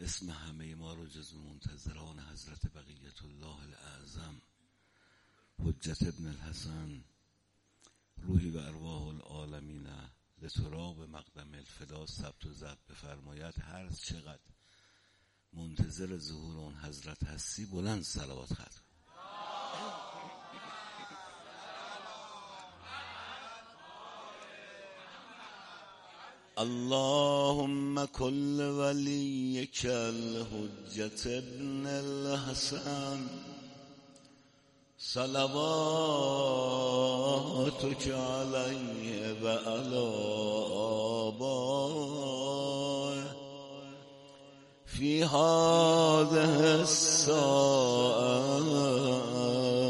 اسم همه ما رو جز منتظران حضرت بقیت الله الاعظم حجت ابن الحسن روحی و ارواح العالمین لتراب مقدم الفدا ثبت و ضبط بفرماید. هر چقدر منتظر ظهور اون حضرت هستی بلند صلوات ختم. اللهم كل وليك الحجة ابن الحسن صلواتك عليه وعلى آبائه في هذه الساعة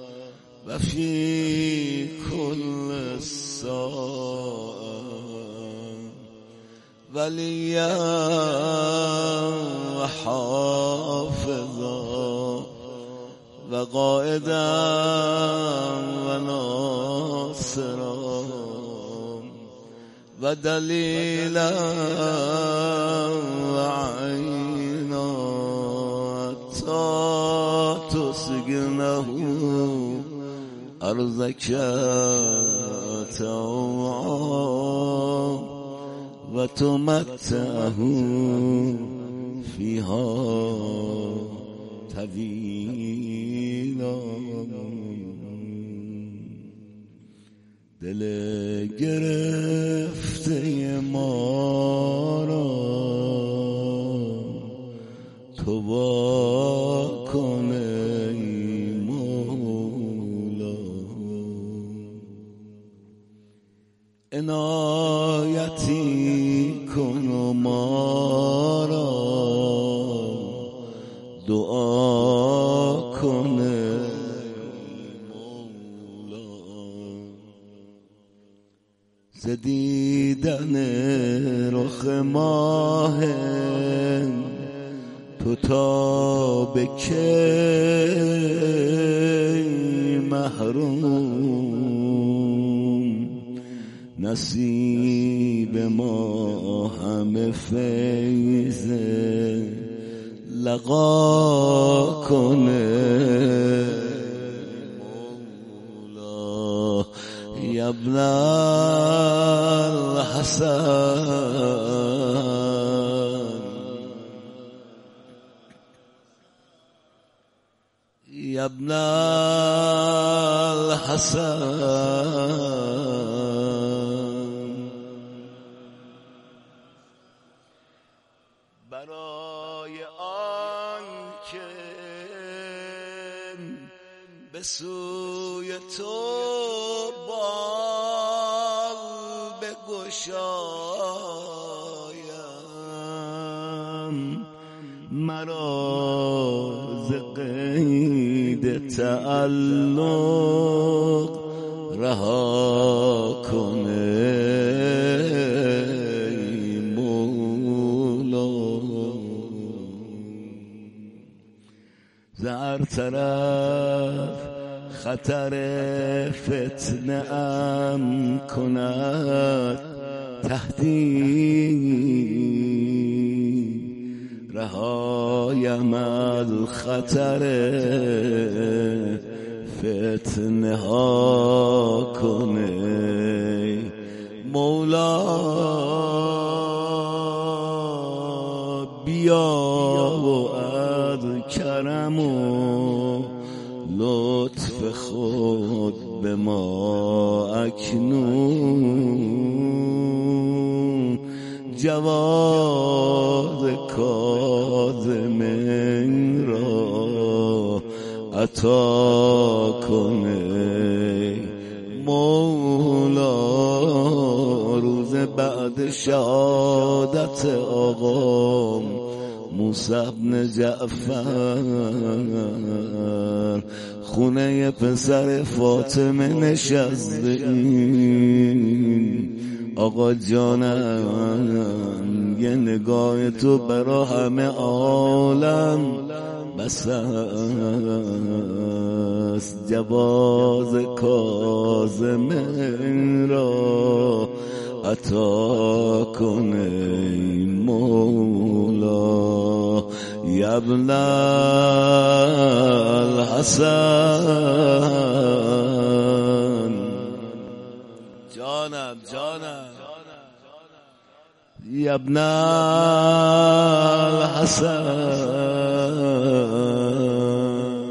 وفي كل ساعة وليا وحافظا وقائدا وناصرا ودليلا وعينا حتى تسكنه أرضك طوعا وتمتعه فيها طويلا. دل گرفته ما را تو وا کن ای مولا، عنایتی کن و ما را دعا کن ای مولا. ز دیدن رخ ماه تو تا به کی محروم، نصیب ما همه فیض لقا کنه مولا. یا ابن الحسن، یا ابن الحسن، برای آن که به سوی تو بال بگشایم، مرا ز قید تعلق رها کنه ای مولا. ز هر طرف خطر فتنه ام کند تهدید، رهایم از خطر فتنه ها کنه مولا. بیا و از کرم و لطف خود به ما اکنون جواد کاظم را عطا کنه مولا. روز بعد شهادت آقا موسی بن جعفر خونه پسر فاطمه نشسته این آقا جانم، یه نگاه تو برا همه عالم بس است. جواز کاظم را عطا کن ای مولا. یا ابن الحسن جانم یا ابن الحسن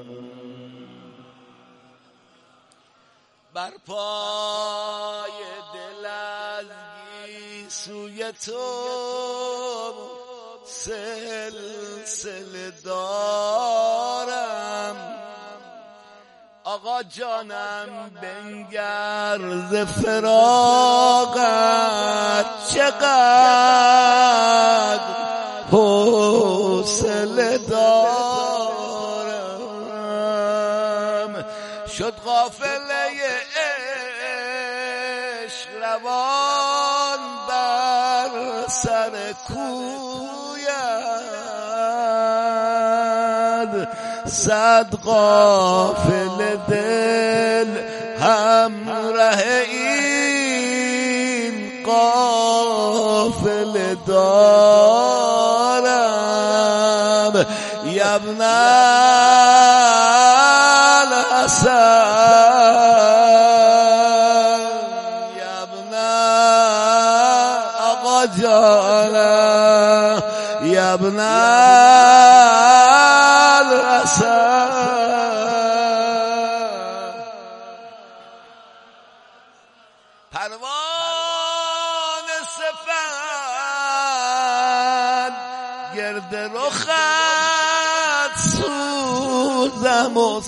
بر پای دل از گیسوی تو سلسله دارم آقا جانم بنگر ز فراقت چقدر حوصله دارم شد قافله عشق روان بر سر کویت صد قافله دل همراه این قافله دارم یا ابن الحسن یا ابن آقا جانم یا ابن پروان سفند گرد رخت سوزم و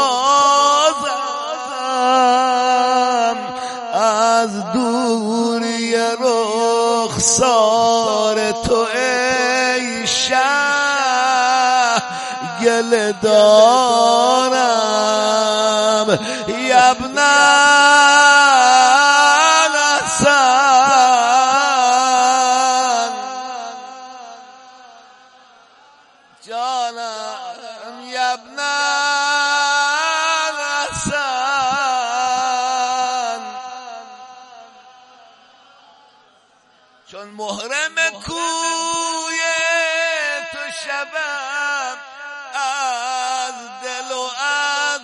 سازم از دوری رخسار تو ای شه گله دارم یا ابن الحسن جانم یا ابن الحسن چون محرم کوی تو شبم از دل و از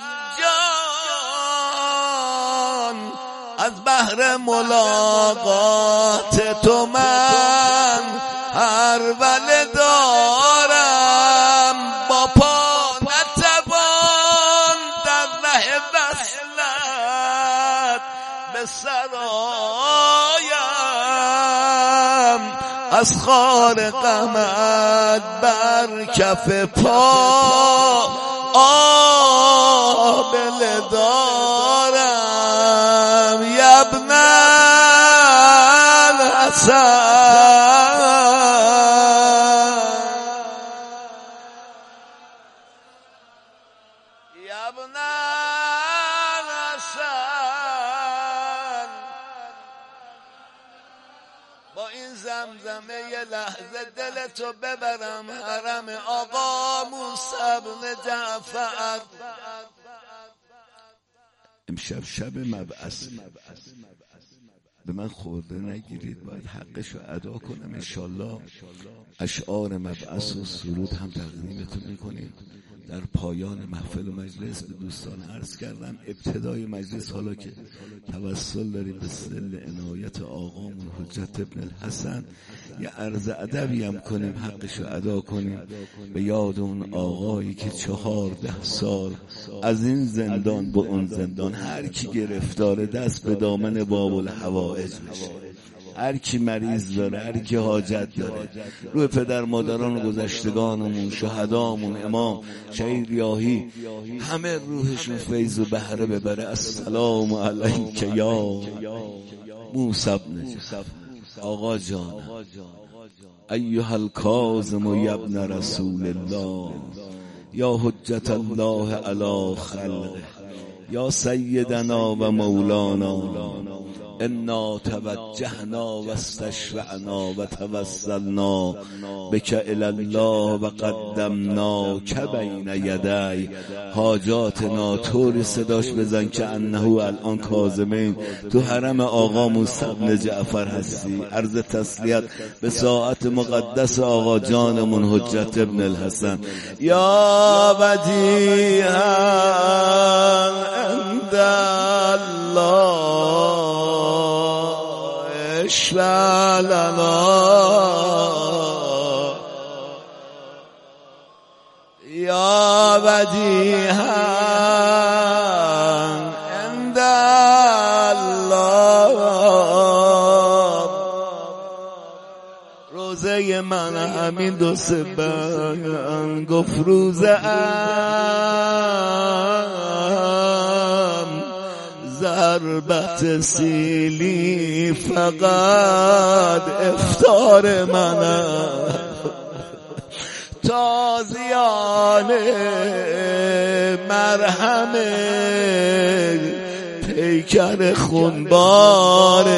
جان از بحر ملاقات تو من هر ول دارم با پا نتوان در ره وصلت به سرایم از خار غمت بر کف پا آبله دارم یا ابن الحسن یا ابن الحسن با این زمزمه یه لحظه دلتو ببرم حرم آقا موسی بن جعفر امشب شب مبعث به من خورده نگیرید باید حقشو ادا کنم انشالله اشعار مبعث و سرود هم تقدیمتون میکنیم در پایان محفل و مجلس به دوستان عرض کردم ابتدای مجلس حالا که توسل داریم به سل عنایت آقامون حجت ابن الحسن یه عرض ادبی هم کنیم حقشو ادا کنیم به یاد اون آقایی که 14 سال از این زندان به اون زندان هر کی گرفتاره دست به دامن باب الحوائج بشه هر کی مریض داره هر کی حاجت داره روی پدر مادران و گذشتگانمون شهدامون امام شهید ریاحی همه روحشون فیض و بهره ببره السلام علیک یا موسی بن جعفر آقا جان ایها الکاظم یا ابن رسول الله یا حجت الله علی خلقه یا سیدنا و مولانا انا توجهنا و استشفعنا و توسلنا بک الی الله و قدمناک بین یدی حاجاتنا. طوری صداش بزن که انه الان کاظمین تو حرم آقا موسی بن جعفر هستی. عرض تسلیت به ساعت مقدس آقا جانمون حجت ابن الحسن. یا بدیعا عند الله اشفع لنا یا بدیعا عند الله. روزه من همین دو سبن گفت روزه ضربت سیلی فقط افطار منم. تازیان مرهم پیکر خونبار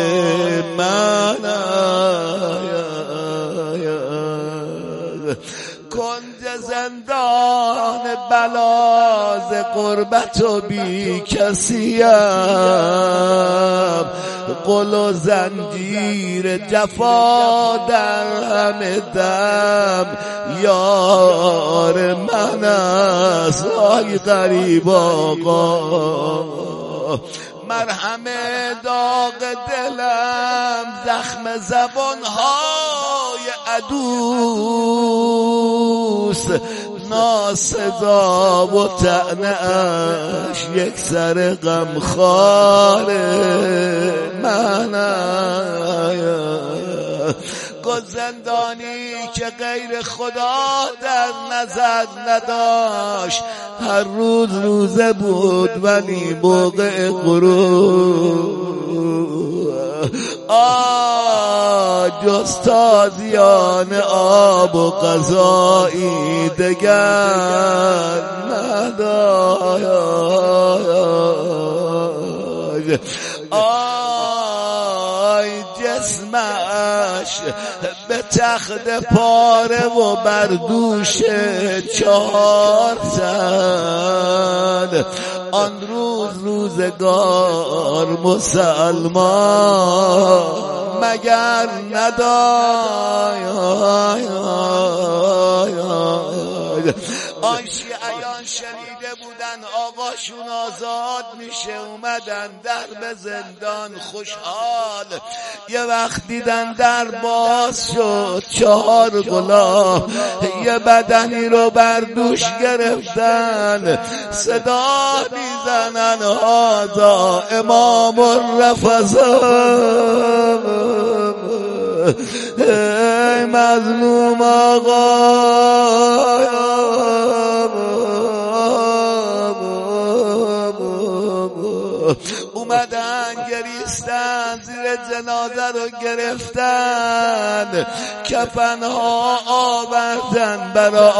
منم. کنج زندان بلاز قربت و بی کسیم، قل و زنجیر جفا در همه دم یار من است. آی غریب آقا مرهم داغ دلم، زخم زبانهای عدوس، ناصدا و طعنه‌اش یک سر غمخوار منم. گل زندانی که غیر خدا در نظر نداشت، هر روز روزه بود ولی موقع غروب جز تازیان آب و غذایی دگر نداشت. آی جسمش به تخت پاره و بر دوش 4 زن. آن روز روزگار مسلمان مگر نداشت. آن شیعیان شنیده بودن آقاشون آزاد میشه، اومدن در به زندان خوشحال. یه وقت دیدن در باز شد، 4 غلام یه بدنی رو بر دوش گرفتن، صدا میزنن هذا امام الرفضان. ای مظلوم آقا اومدن گریستن، زیر جنازه رو گرفتن، کفنها آوردن برا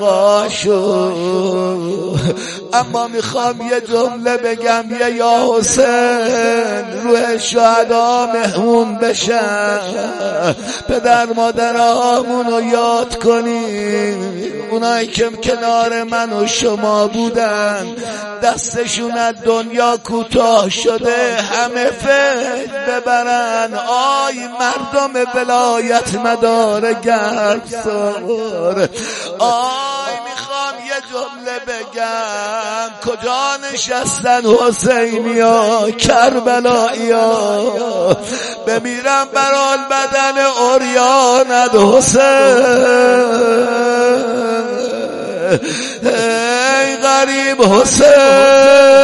آقاشون. اما میخوام یه جمله بگم، یا حسین روح شهدا مهمون بشن، پدر مادرامونو یاد کنیم، اونایی که کنار من و شما بودن، دستشون از دنیا کوتاه شده، همه فکر ببرن آی مردم ولایت مدار گرمسار. آی میخوام یه جمله بگم، کجا نشستن حسینیا کربلائیا، بمیرم برال بدن عریانت حسین. ای غریب حسین